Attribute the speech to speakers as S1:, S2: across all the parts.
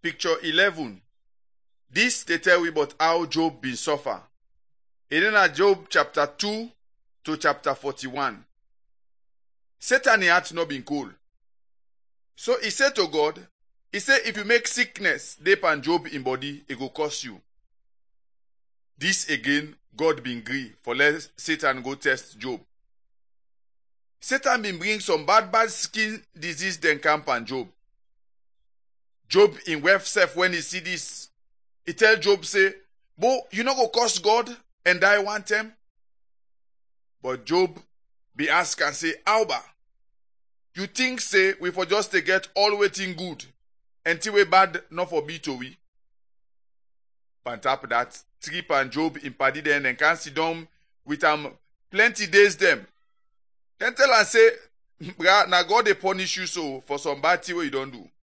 S1: picture 11. This they tell we about how Job been suffer. It in Job chapter 2 to chapter 41. Satan had not been cool. So he said to God, he said, if you make sickness deep and Job in body, it will cost you. This again, God been agree for let Satan go test Job. Satan been bring some bad skin disease then camp on Job. Job in self when he see this, he tell Job say, "Bo, you not go curse God and die one time?" But Job be ask and say, "Alba, you think say we for just to get all waiting good until we bad not for be to we?" On top of that, Trip and Job in paddy then and can sit down with plenty days them. Then tell and say, "Now God they punish you so for some bad thing you don't do."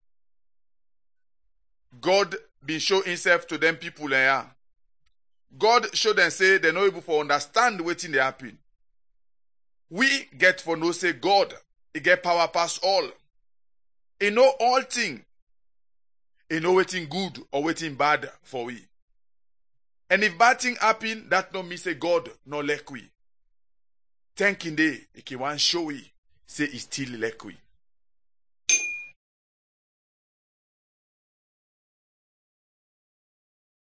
S1: God been show himself to them people here. God show them say they no able for understand wetin dey happen. We get for no say God, he get power past all. He know all thing. He know wetin good or wetin bad for we. And if bad thing happen, that no mean say God no like we. Thanking day, he can want show we say he still like we.